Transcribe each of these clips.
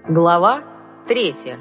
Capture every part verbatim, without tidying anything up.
Глава третья.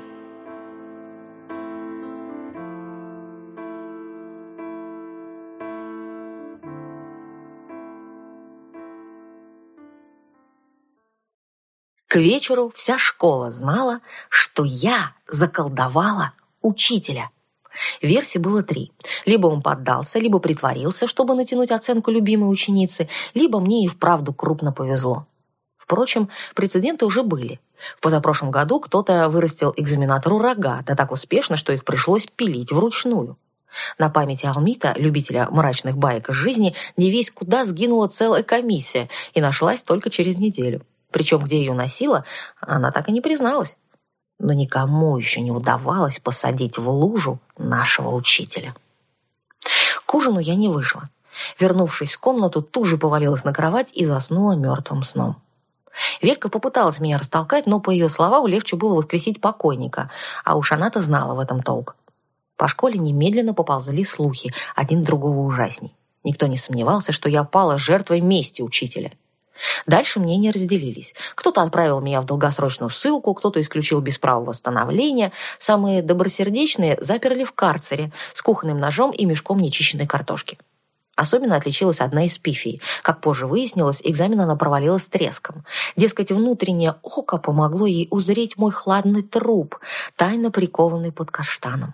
К вечеру вся школа знала, что я заколдовала учителя. Версий было три. Либо он поддался, либо притворился, чтобы натянуть оценку любимой ученицы, либо мне и вправду крупно повезло. Впрочем, прецеденты уже были. В позапрошлом году кто-то вырастил экзаменатору рога, да так успешно, что их пришлось пилить вручную. На памяти Алмита, любителя мрачных баек из жизни, не весь куда сгинула целая комиссия и нашлась только через неделю. Причем, где ее носила, она так и не призналась. Но никому еще не удавалось посадить в лужу нашего учителя. К ужину я не вышла. Вернувшись в комнату, тут же повалилась на кровать и заснула мертвым сном. Велька попыталась меня растолкать, но, по ее словам, легче было воскресить покойника, а уж она-то знала в этом толк. По школе немедленно поползли слухи, один другого ужасней. Никто не сомневался, что я пала жертвой мести учителя. Дальше мнения разделились. Кто-то отправил меня в долгосрочную ссылку, кто-то исключил без права восстановления. Самые добросердечные заперли в карцере с кухонным ножом и мешком нечищенной картошки. Особенно отличилась одна из пифий. Как позже выяснилось, экзамен она провалила с треском. Дескать, внутреннее око помогло ей узреть мой хладный труп, тайно прикованный под каштаном.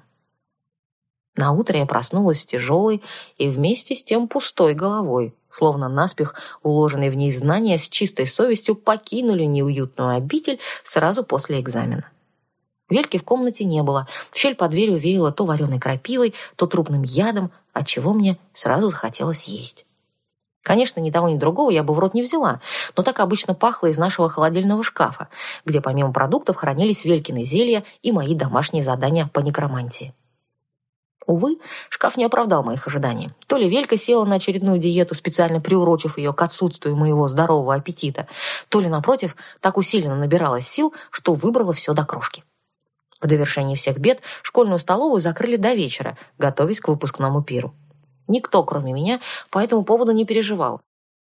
Наутро я проснулась тяжелой и вместе с тем пустой головой, словно наспех уложенные в ней знания с чистой совестью покинули неуютную обитель сразу после экзамена. Вельки в комнате не было. В щель под дверью веяло то вареной крапивой, то трупным ядом, отчего мне сразу захотелось есть. Конечно, ни того, ни другого я бы в рот не взяла, но так обычно пахло из нашего холодильного шкафа, где помимо продуктов хранились Велькины зелья и мои домашние задания по некромантии. Увы, шкаф не оправдал моих ожиданий. То ли Велька села на очередную диету, специально приурочив ее к отсутствию моего здорового аппетита, то ли, напротив, так усиленно набиралась сил, что выбрала все до крошки. В довершении всех бед школьную столовую закрыли до вечера, готовясь к выпускному пиру. Никто, кроме меня, по этому поводу не переживал.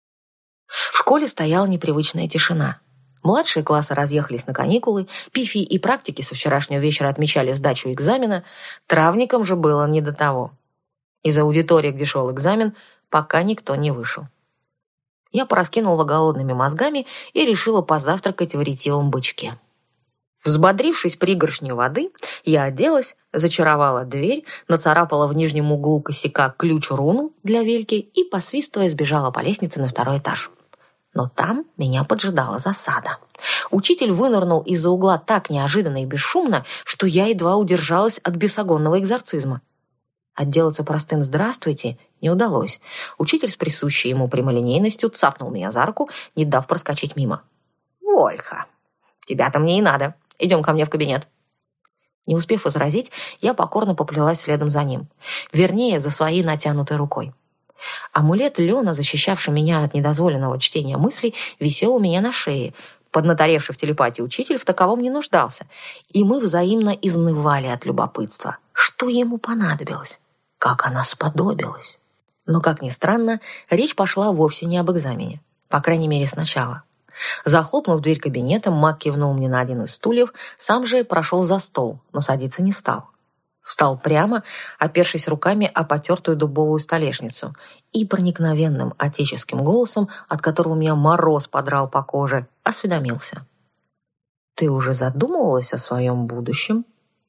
В школе стояла непривычная тишина. Младшие классы разъехались на каникулы, пифии и практики со вчерашнего вечера отмечали сдачу экзамена, травникам же было не до того. Из аудитории, где шел экзамен, пока никто не вышел. Я пораскинула голодными мозгами и решила позавтракать в ретивом бычке. Взбодрившись пригоршней воды, я оделась, зачаровала дверь, нацарапала в нижнем углу косяка ключ-руну для Вельки и, посвистывая, сбежала по лестнице на второй этаж. Но там меня поджидала засада. Учитель вынырнул из-за угла так неожиданно и бесшумно, что я едва удержалась от бесогонного экзорцизма. Отделаться простым «здравствуйте» не удалось. Учитель с присущей ему прямолинейностью цапнул меня за руку, не дав проскочить мимо. «Вольха, тебя-то мне и надо. Идем ко мне в кабинет». Не успев возразить, я покорно поплелась следом за ним. Вернее, за своей натянутой рукой. Амулет Лена, защищавший меня от недозволенного чтения мыслей, висел у меня на шее. Поднаторевший в телепатии учитель в таковом не нуждался, и мы взаимно изнывали от любопытства. Что ему понадобилось? Как она сподобилась? Но, как ни странно, речь пошла вовсе не об экзамене. По крайней мере, сначала. Захлопнув дверь кабинета, маг кивнул мне на один из стульев, сам же прошел за стол, но садиться не стал. Встал прямо, опершись руками о потертую дубовую столешницу, и проникновенным отеческим голосом, от которого у меня мороз подрал по коже, осведомился. «Ты уже задумывалась о своем будущем?»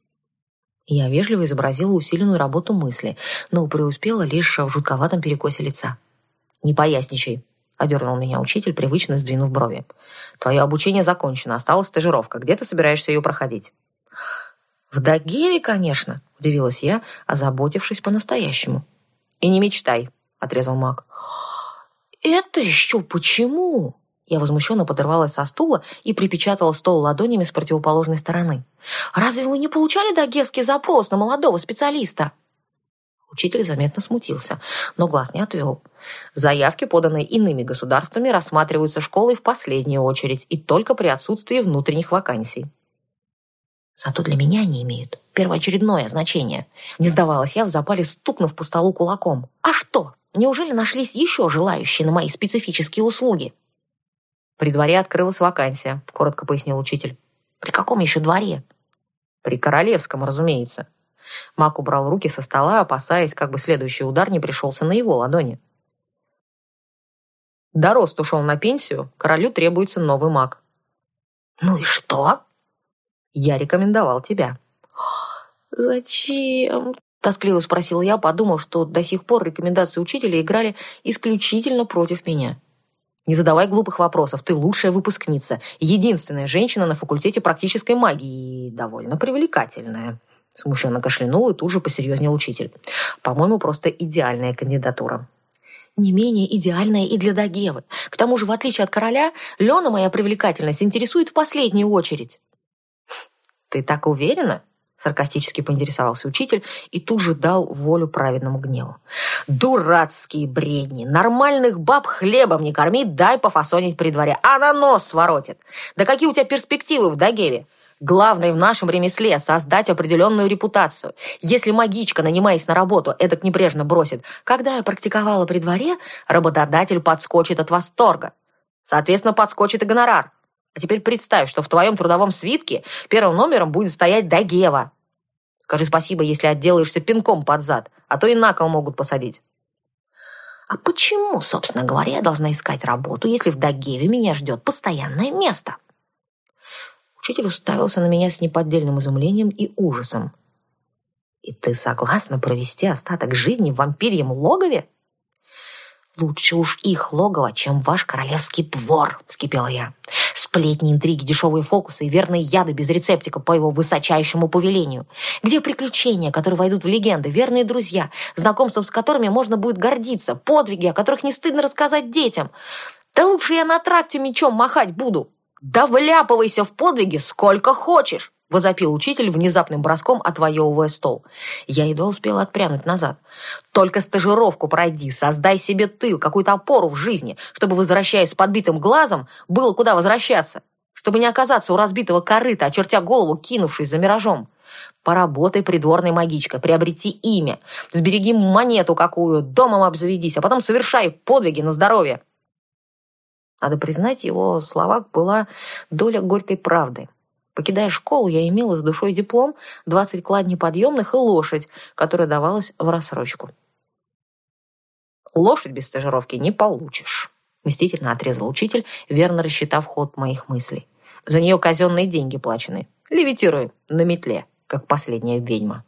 Я вежливо изобразила усиленную работу мысли, но преуспела лишь в жутковатом перекосе лица. «Не поясничай», — одернул меня учитель, привычно сдвинув брови. «Твое обучение закончено, осталась стажировка. Где ты собираешься ее проходить?» «В Дагере, конечно», — удивилась я, озаботившись по-настоящему. «И не мечтай», — отрезал маг. «Это еще почему?» Я возмущенно подорвалась со стула и припечатала стол ладонями с противоположной стороны. «Разве вы не получали дагерский запрос на молодого специалиста?» Учитель заметно смутился, но глаз не отвел. Заявки, поданные иными государствами, рассматриваются школой в последнюю очередь и только при отсутствии внутренних вакансий. Зато для меня они имеют первоочередное значение. Не сдавалась я в запале, стукнув по столу кулаком. А что? Неужели нашлись еще желающие на мои специфические услуги? При дворе открылась вакансия, коротко пояснил учитель. При каком еще дворе? При королевском, разумеется. Маг убрал руки со стола, опасаясь, как бы следующий удар не пришелся на его ладони. Дорост ушел на пенсию, королю требуется новый маг. Ну и что? Я рекомендовал тебя. Зачем? Тоскливо спросила я, подумав, что до сих пор рекомендации учителя играли исключительно против меня. Не задавай глупых вопросов, ты лучшая выпускница, единственная женщина на факультете практической магии и довольно привлекательная. Смущенно кашлянул и тут же посерьезнел учитель. По-моему, просто идеальная кандидатура. Не менее идеальная и для Дагевы. К тому же, в отличие от короля, Лена моя привлекательность интересует в последнюю очередь. Ты так уверена? Саркастически поинтересовался учитель и тут же дал волю праведному гневу. Дурацкие бредни! Нормальных баб хлебом не корми, дай пофасонить при дворе. Она нос своротит. Да какие у тебя перспективы в Дагеве? Главное в нашем ремесле – создать определенную репутацию. Если магичка, нанимаясь на работу, эдак небрежно бросит, когда я практиковала при дворе, работодатель подскочит от восторга. Соответственно, подскочит и гонорар. А теперь представь, что в твоем трудовом свитке первым номером будет стоять Дагева. Скажи спасибо, если отделаешься пинком под зад, а то и на кол могут посадить. А почему, собственно говоря, я должна искать работу, если в Дагеве меня ждет постоянное место? Учитель уставился на меня с неподдельным изумлением и ужасом. «И ты согласна провести остаток жизни в вампирьем логове?» «Лучше уж их логово, чем ваш королевский двор», — вскипела я. «Сплетни, интриги, дешевые фокусы и верные яды без рецептика по его высочайшему повелению. Где приключения, которые войдут в легенды, верные друзья, знакомством с которыми можно будет гордиться, подвиги, о которых не стыдно рассказать детям? Да лучше я на тракте мечом махать буду». «Да вляпывайся в подвиги сколько хочешь!» — возопил учитель внезапным броском, отвоевывая стол. Я едва успела отпрянуть назад. «Только стажировку пройди, создай себе тыл, какую-то опору в жизни, чтобы, возвращаясь с подбитым глазом, было куда возвращаться, чтобы не оказаться у разбитого корыта, очертя голову, кинувшись за миражом. Поработай придворной магичкой, приобрети имя, сбереги монету какую, домом обзаведись, а потом совершай подвиги на здоровье». Надо признать, в его словах была доля горькой правды. Покидая школу, я имела с душой диплом, двадцать кладней подъемных и лошадь, которая давалась в рассрочку. «Лошадь без стажировки не получишь», — мстительно отрезал учитель, верно рассчитав ход моих мыслей. «За нее казенные деньги плачены. Левитируй на метле, как последняя ведьма».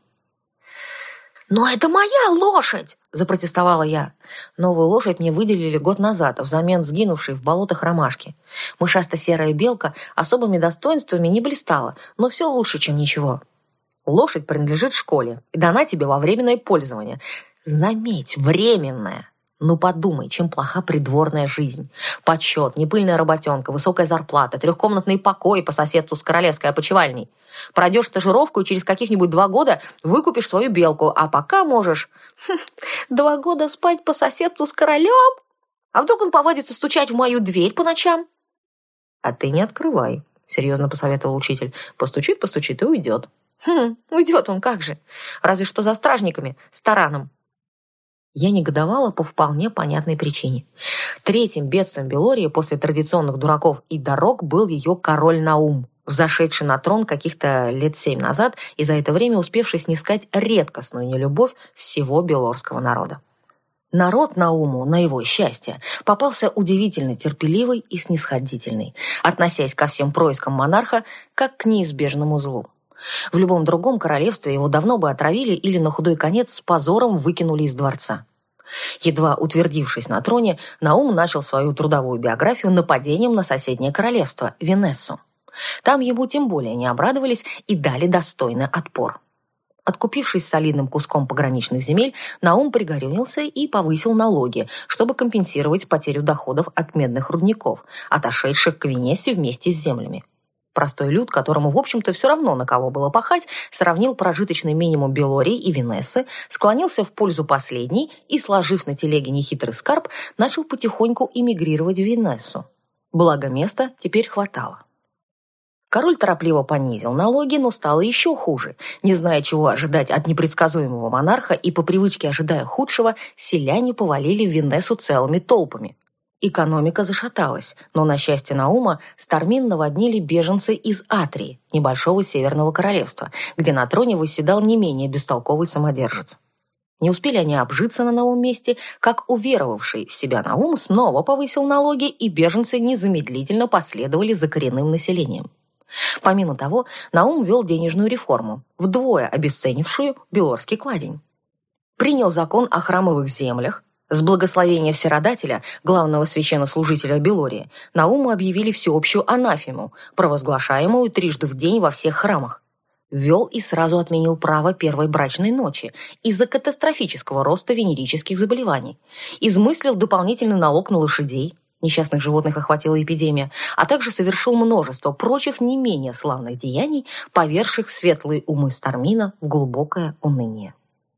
«Но это моя лошадь!» – запротестовала я. Новую лошадь мне выделили год назад, взамен сгинувшей в болотах ромашки. Мышасто-серая белка особыми достоинствами не блистала, но все лучше, чем ничего. Лошадь принадлежит школе и дана тебе во временное пользование. Заметь, временное. Ну подумай, чем плоха придворная жизнь. Почет, непыльная работенка, высокая зарплата, трехкомнатные покои по соседству с королевской опочивальней. Пройдешь стажировку и через каких-нибудь два года выкупишь свою белку, а пока можешь... Хм, два года спать по соседству с королем? А вдруг он повадится стучать в мою дверь по ночам? А ты не открывай, серьезно посоветовал учитель. Постучит, постучит и уйдет. Хм, уйдет он как же. Разве что за стражниками, с тараном. Я негодовала по вполне понятной причине. Третьим бедствием Белории после традиционных дураков и дорог был ее король Наум, взошедший на трон каких-то лет семь назад и за это время успевший снискать редкостную нелюбовь всего белорского народа. Народ Науму, на его счастье, попался удивительно терпеливый и снисходительный, относясь ко всем проискам монарха как к неизбежному злу. В любом другом королевстве его давно бы отравили или на худой конец с позором выкинули из дворца. Едва утвердившись на троне, Наум начал свою трудовую биографию нападением на соседнее королевство – Венессу. Там ему тем более не обрадовались и дали достойный отпор. Откупившись солидным куском пограничных земель, Наум пригорюнился и повысил налоги, чтобы компенсировать потерю доходов от медных рудников, отошедших к Венессе вместе с землями. Простой люд, которому, в общем-то, все равно на кого было пахать, сравнил прожиточный минимум Белории и Венессы, склонился в пользу последней и, сложив на телеге нехитрый скарб, начал потихоньку эмигрировать в Венессу. Благо места теперь хватало. Король торопливо понизил налоги, но стало еще хуже. Не зная, чего ожидать от непредсказуемого монарха и по привычке ожидая худшего, селяне повалили в Венессу целыми толпами. Экономика зашаталась, но, на счастье Наума, Стармин наводнили беженцы из Атрии, небольшого северного королевства, где на троне восседал не менее бестолковый самодержец. Не успели они обжиться на новом месте, как уверовавший в себя Наум снова повысил налоги, и беженцы незамедлительно последовали за коренным населением. Помимо того, Наум ввел денежную реформу, вдвое обесценившую Белорский кладень. Принял закон о храмовых землях. С благословения Всеродателя, главного священнослужителя Белории, Науму объявили всеобщую анафему, провозглашаемую трижды в день во всех храмах. Ввел и сразу отменил право первой брачной ночи из-за катастрофического роста венерических заболеваний. Измыслил дополнительный налог на лошадей, несчастных животных охватила эпидемия, а также совершил множество прочих не менее славных деяний, повергших светлые умы Стармина в глубокое уныние.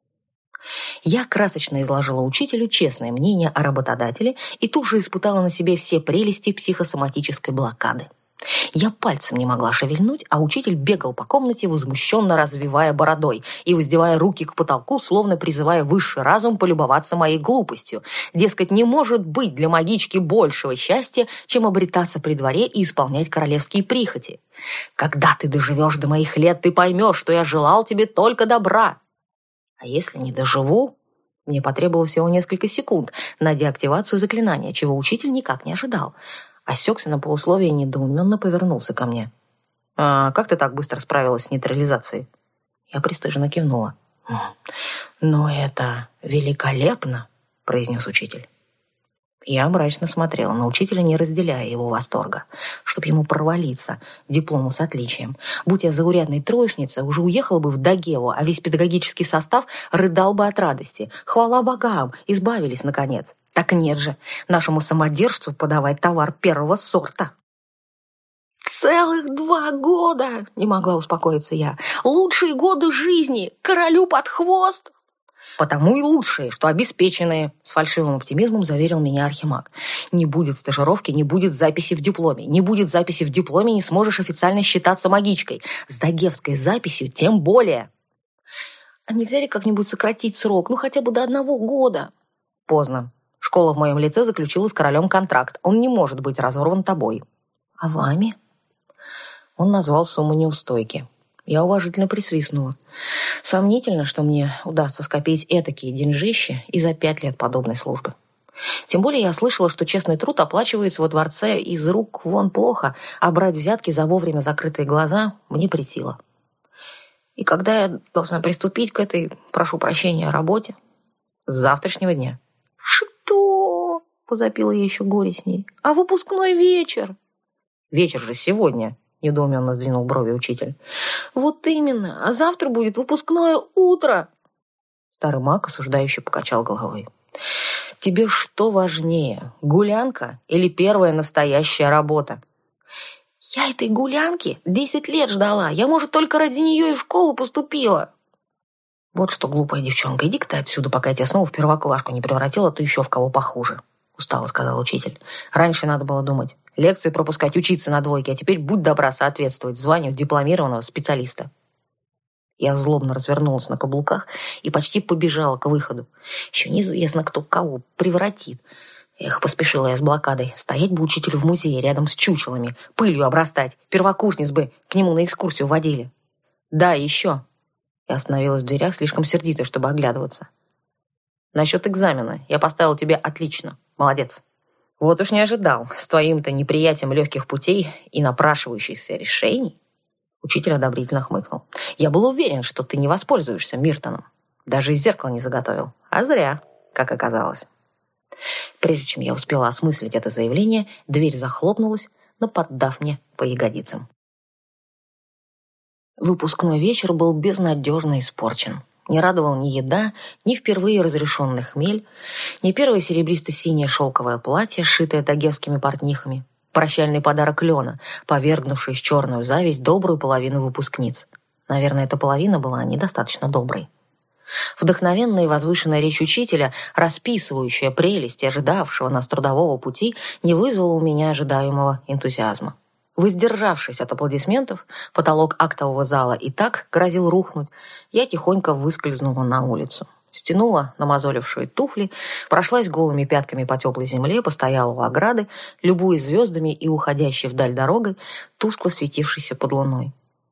Я красочно изложила учителю честное мнение о работодателе и тут же испытала на себе все прелести психосоматической блокады. Я пальцем не могла шевельнуть, а учитель бегал по комнате, возмущенно развивая бородой и воздевая руки к потолку, словно призывая высший разум полюбоваться моей глупостью. Дескать, не может быть для магички большего счастья, чем обретаться при дворе и исполнять королевские прихоти. Когда ты доживешь до моих лет, ты поймешь, что я желал тебе только добра. А если не доживу? Мне потребовалось всего несколько секунд на деактивацию заклинания, чего учитель никак не ожидал. Осекся на полусловие и недоуменно повернулся ко мне. «А как ты так быстро справилась с нейтрализацией?» Я пристыженно кивнула. «Ну, это великолепно!» – произнес учитель. Я мрачно смотрела на учителя, не разделяя его восторга. Чтоб ему провалиться, диплому с отличием. Будь я заурядной троечницей, уже уехала бы в Дагеву, а весь педагогический состав рыдал бы от радости. Хвала богам, избавились, наконец. Так нет же, нашему самодержцу подавать товар первого сорта. «Целых два года!» — не могла успокоиться я. «Лучшие годы жизни! Королю под хвост!» «Потому и лучшие, что обеспеченные», — с фальшивым оптимизмом заверил меня архимаг. «Не будет стажировки, не будет записи в дипломе. Не будет записи в дипломе, не сможешь официально считаться магичкой. С дагевской записью тем более». «А нельзя ли как-нибудь сократить срок? Ну, хотя бы до одного года?» «Поздно. Школа в моем лице заключила с королем контракт. Он не может быть разорван тобой». «А вами?» Он назвал сумму неустойки. Я уважительно присвистнула. Сомнительно, что мне удастся скопить этакие деньжищи и за пять лет подобной службы. Тем более я слышала, что честный труд оплачивается во дворце из рук вон плохо, а брать взятки за вовремя закрытые глаза мне претило. И когда я должна приступить к этой, прошу прощения, работе? С завтрашнего дня. «Что?» – возопила я еще горестней. «А выпускной вечер?» «Вечер же сегодня», — недоуменно сдвинул брови учитель. «Вот именно, а завтра будет выпускное утро!» Старый маг осуждающе покачал головой. «Тебе что важнее, гулянка или первая настоящая работа?» «Я этой гулянки десять лет ждала. Я, может, только ради нее и в школу поступила». «Вот что, глупая девчонка, иди-ка ты отсюда, пока я тебя снова в первоклашку не превратила, а то еще в кого похуже», — устало сказал учитель. «Раньше надо было думать. Лекции пропускать, учиться на двойке, а теперь будь добра соответствовать званию дипломированного специалиста». Я злобно развернулась на каблуках и почти побежала к выходу. Еще неизвестно, кто кого превратит. Эх, поспешила я с блокадой. Стоять бы учителю в музее рядом с чучелами, пылью обрастать. Первокурсниц бы к нему на экскурсию водили. «Да, еще». Я остановилась в дверях, слишком сердито, чтобы оглядываться. «Насчет экзамена. Я поставил тебе отлично. Молодец». «Вот уж не ожидал, с твоим-то неприятием легких путей и напрашивающихся решений». Учитель одобрительно хмыкнул. «Я был уверен, что ты не воспользуешься Миртоном. Даже из зеркала не заготовил. А зря, как оказалось». Прежде чем я успела осмыслить это заявление, дверь захлопнулась, наподдав мне по ягодицам. Выпускной вечер был безнадежно испорчен. Не радовал ни еда, ни впервые разрешенный хмель, ни первое серебристо-синее шелковое платье, сшитое дагевскими портнихами, прощальный подарок Лена, повергнувший в черную зависть добрую половину выпускниц. Наверное, эта половина была недостаточно доброй. Вдохновенная и возвышенная речь учителя, расписывающая прелести ожидавшего нас трудового пути, не вызвала у меня ожидаемого энтузиазма. Воздержавшись от аплодисментов, потолок актового зала и так грозил рухнуть, я тихонько выскользнула на улицу. Стянула намазолившие туфли, прошлась голыми пятками по теплой земле, постояла у ограды, любуясь звездами и уходящей вдаль дорогой, тускло светившейся под луной.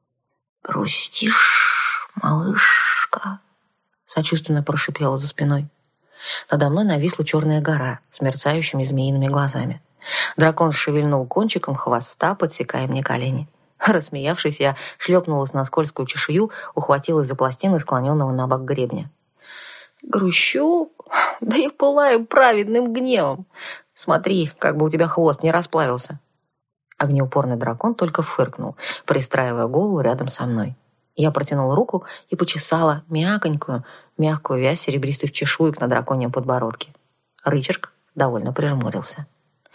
«Грустишь, малышка?» — сочувственно прошипела за спиной. Надо мной нависла черная гора с мерцающими змеиными глазами. Дракон шевельнул кончиком хвоста, подсекая мне колени. Рассмеявшись, я шлепнулась на скользкую чешую, ухватилась за пластины склоненного на бок гребня. «Грущу? Да я пылаю праведным гневом! Смотри, как бы у тебя хвост не расплавился!» Огнеупорный дракон только фыркнул, пристраивая голову рядом со мной. Я протянула руку и почесала мяконькую, мягкую вязь серебристых чешуек на драконьем подбородке. Рычард довольно прижмурился.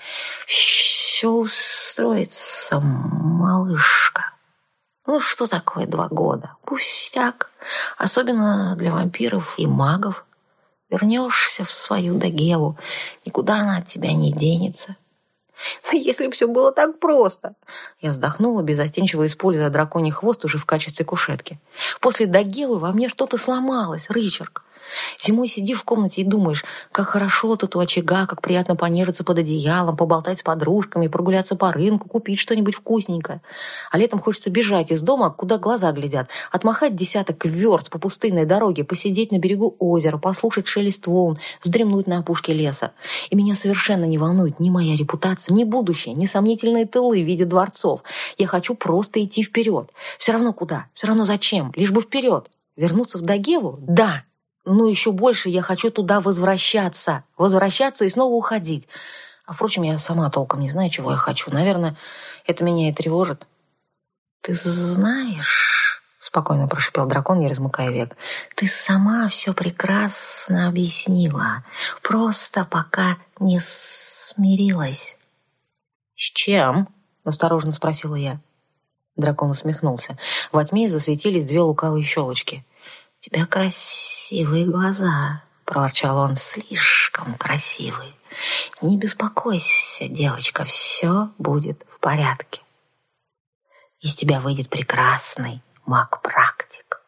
«Все устроится, малышка. Ну что такое два года? Пустяк. Особенно для вампиров и магов. Вернешься в свою Дагеву, никуда она от тебя не денется». «Если бы все было так просто!» Я вздохнула, безостенчиво используя драконий хвост уже в качестве кушетки. «После Дагевы во мне что-то сломалось, Рычард. Зимой сидишь в комнате и думаешь, как хорошо тут у очага, как приятно понежиться под одеялом, поболтать с подружками, прогуляться по рынку, купить что-нибудь вкусненькое. А летом хочется бежать из дома, куда глаза глядят, отмахать десяток верст по пустынной дороге, посидеть на берегу озера, послушать шелест волн, вздремнуть на опушке леса. И меня совершенно не волнует ни моя репутация, ни будущее, ни сомнительные тылы в виде дворцов. Я хочу просто идти вперед. Все равно куда, все равно зачем, лишь бы вперед. Вернуться в Дагеву? Да. Но еще больше я хочу туда возвращаться. Возвращаться и снова уходить. А, впрочем, я сама толком не знаю, чего я хочу. Наверное, это меня и тревожит. «Ты знаешь...» — спокойно прошипел дракон, не размыкая век. «Ты сама все прекрасно объяснила. Просто пока не смирилась». «С чем?» — осторожно спросила я. Дракон усмехнулся. Во тьме засветились две лукавые щелочки. «У тебя красивые глаза», — проворчал он, — «слишком красивые. Не беспокойся, девочка, все будет в порядке. Из тебя выйдет прекрасный маг-практик».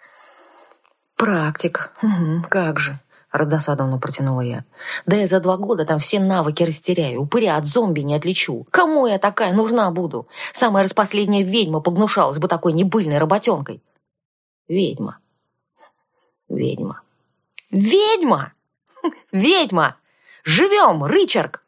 «Практик? Угу, как же», — раздосадованно протянула я. «Да я за два года там все навыки растеряю, упыря от зомби не отличу. Кому я такая нужна буду? Самая распоследняя ведьма погнушалась бы такой небыльной работенкой». «Ведьма. Ведьма. Ведьма! Ведьма! Живем, Рычард!»